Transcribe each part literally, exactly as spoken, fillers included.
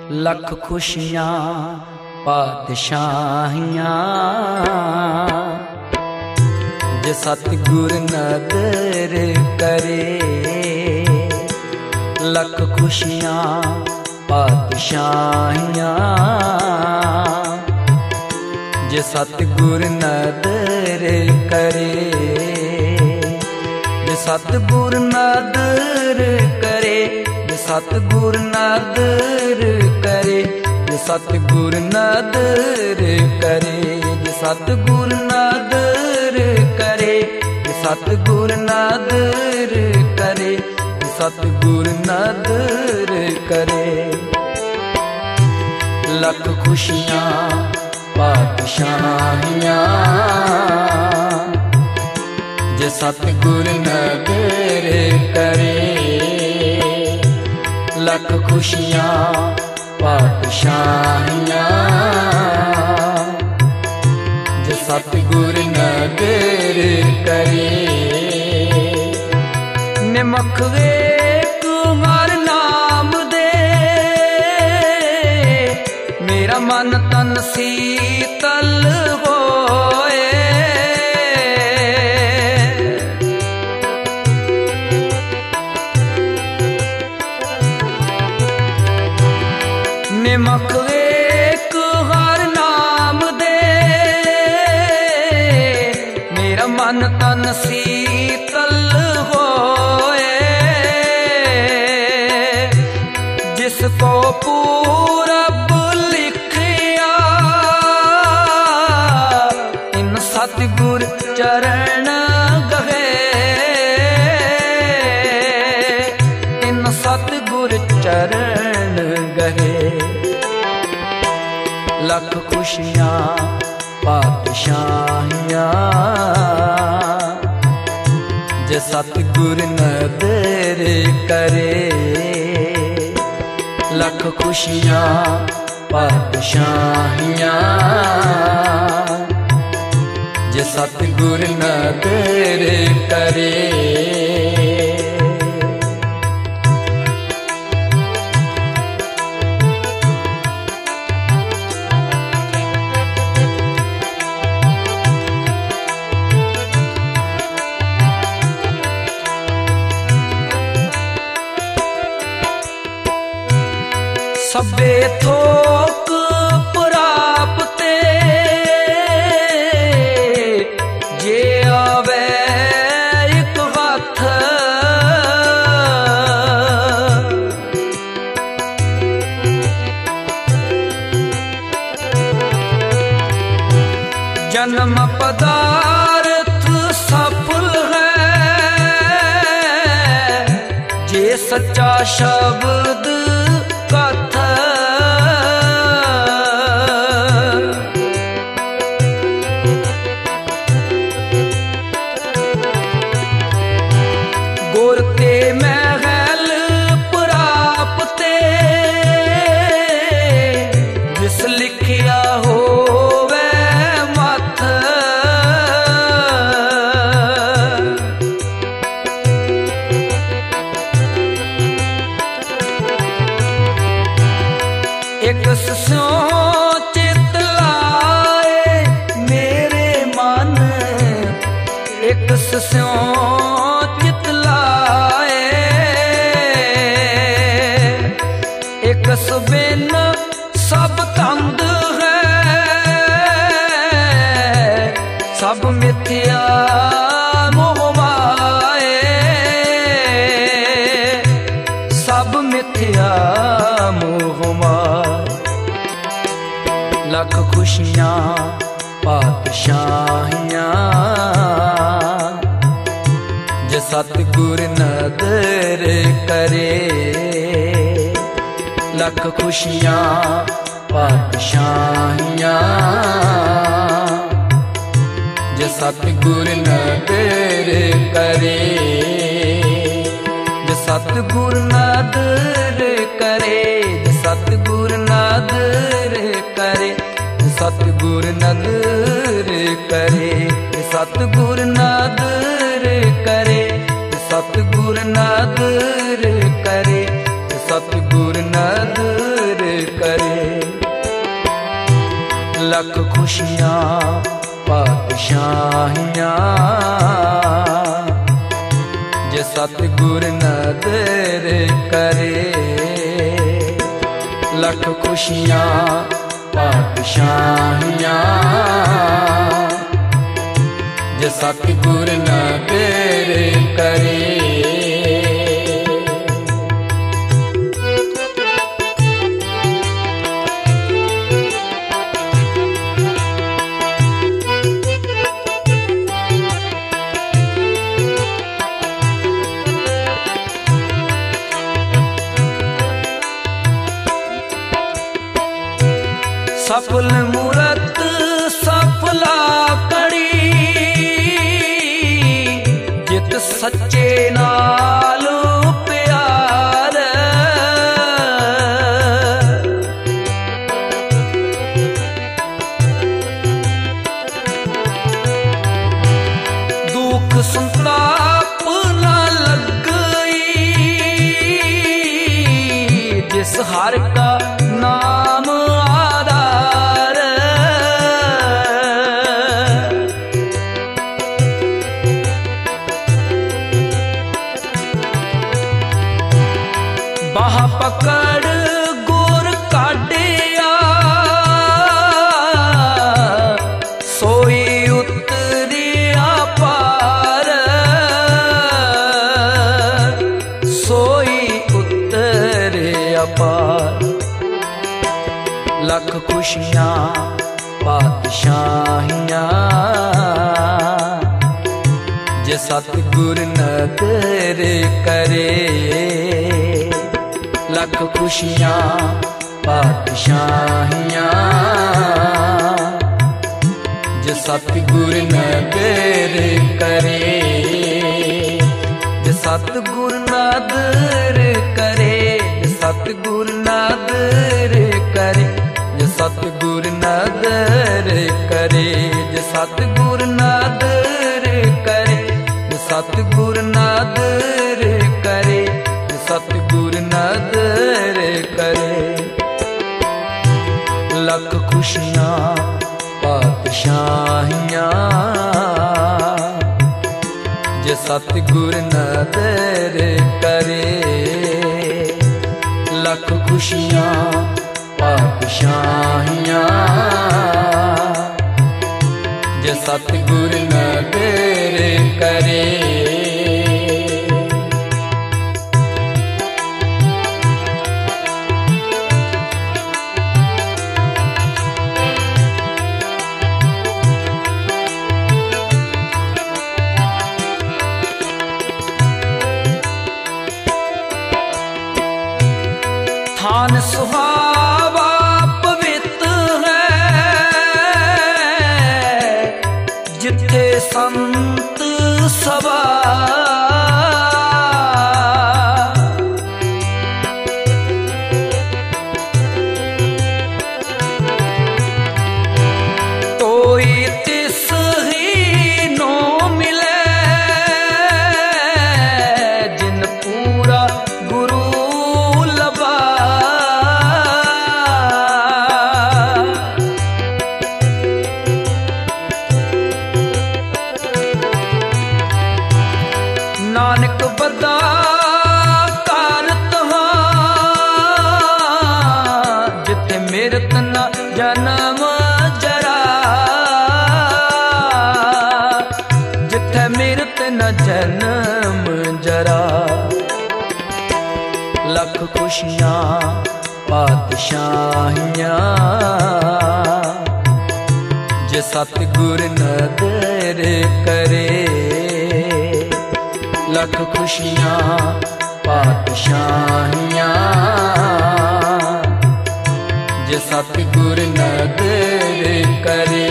लख खुशियां पातशाहियां जे सतगुर नदर करे। लख खुशियां पातशाहियां जे सतगुर नदर करे। जे सतगुर नदर करे, जे सतगुर नदर करे, जे सतगुर नदर करे, जे सतगुर नदर करे, जे सतगुर नदर करे, जे सतगुर नदर करे। लख खुशियां पातशाहियां जे सतगुर नदर करे। लख खुशियां पातशाहियां जे सतगुर नदर करे। निमख वेख हर नाम दे, मेरा मन तन शीतल होए। निमख वेख हर नाम दे, मेरा मन तन शीतल होए। जिसको पूरब लिखिया इन सतगुर चरण गहे। इन सतगुर चरण गहे। लख खुशियां पातशाहियां जे सतगुर नदर करे। लख खुशियां पातशाहियां जे सतगुर नदर करे। सबे थोक प्राप्ते जे आवे एक हथ। जन्म पदार्थ सफल है जे सच्चा शब्द कथ। गुर ते महल प्राप्ते जिस लिखिया होवे मथ। एक स्यों चित लाए मेरे मन, एक स्यों चित लाए। एक सुबिन सब तंद है, सब मिथ्या मोह माए। सब मिथ्या मोह माए। लख खुशियां पातशाहियां जे सतगुर नदर करे। लख खुशियां पातशाहियां जे सतगुर नदर करे। जे सतगुर नदर करे, जे सतगुर नदर करे, जे सतगुर नदर करे, जे सतगुर नदर करे, जे सतगुर नदर करे, जे सतगुर नदर करे। लख खुशियां पातशाहियां जे सतगुर नदर करे। लख खुशियां पातशाहियां जे सतगुर नदर करे। सफल मूरत सफला कड़ी जित सच्चे नाल प्यार। दुख संताप न लगई जिस हर का नाम बाह पकड़ गुर काटिया सोई उतरिया पार। सोई उतरिया पार। लख खुशियां पातशाहियां जे सतगुर नदर करे। लख खुशियां पातशाहियां जे सतगुर नदर करे। जे सतगुर नदर करे। जे सतगुर नदर करे। जे सतगुर नदर करे। जे सतगुर नदर करे। जे सतगुर नदर करे। जे सतगुर नदर करे। लख खुशियां पातशाहियां जे सतगुर नदर करे। लख खुशियां पातशाहियां जे सतगुर नदर करे। थान सुहावा पवित्र है जिथे संत सभा। तोई तिस ही नो मिले जिन पूरा गुरु नानक बदा कारत जिथे मेरत न जन्म जरा। जिथे मेरत न जन्म जरा। लख खुशियां पातशाहियां जे सतगुर नदर करे। लख खुशियां पातशाहियां जे सतगुर नदर करे।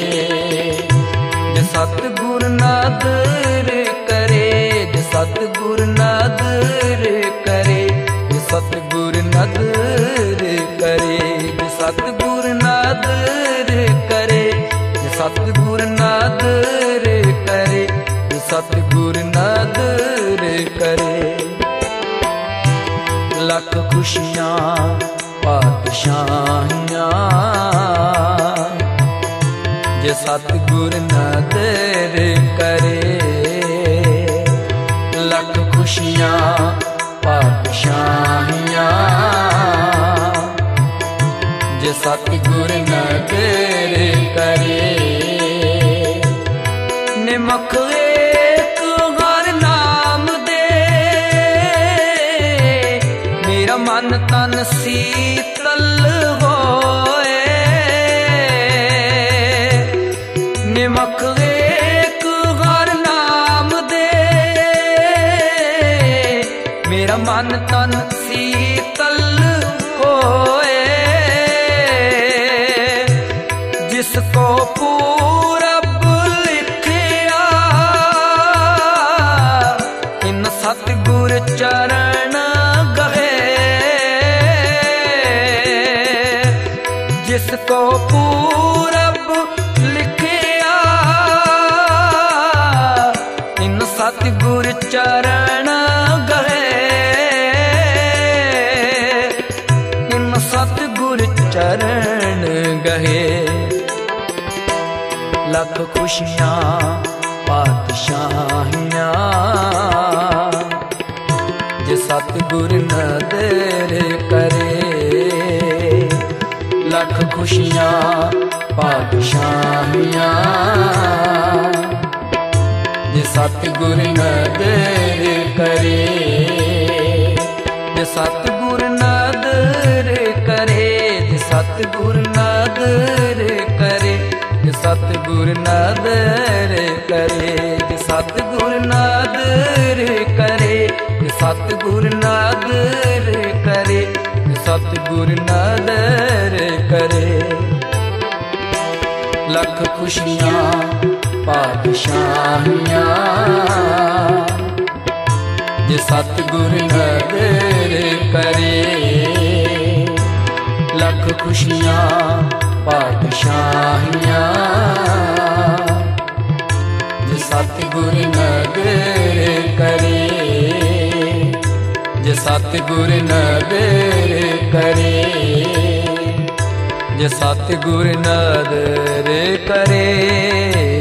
जे सतगुर नदर करे। जे सतगुर नदर करे। जे सतगुर नदर करे। जे सतगुर नदर करे। जे सतगुर नदर करे। जे सतगुर नदर करे। लख खुशियां पातशाहियां सतगुर नदर करे, लख खुशियां पातशाहियां जे सतगुर नदर करे। निमख एक हर नाम दे, मेरा मन तन शीतल होए। निमख एक हर नाम दे, मेरा मन तन शीतल होए। जिसको पूरब लिखिया, इन सतगुर चरण गहे। जिसको पूरब लिखिया, इन सतगुर चरण गहे। इन सतगुर चरण गहे। लख खुशियां पातशाहियां जे सतगुर नदर करे। लख खुशियां पातशाहियां जे सतगुर नदर करे। जे सतगुर नदर करे, जे सतगुर नदर करे, जे सतगुर नदर करे, जे सतगुर नदर करे, जे सतगुर नदर करे, जे सतगुर नदर करे। लख खुशियां पातशाहियां जे सतगुर नदर करे। लख खुशियां पातशाहियां जे सतगुर नदर करे। जे सतगुर नदर करे, जे सतगुर नदर करे।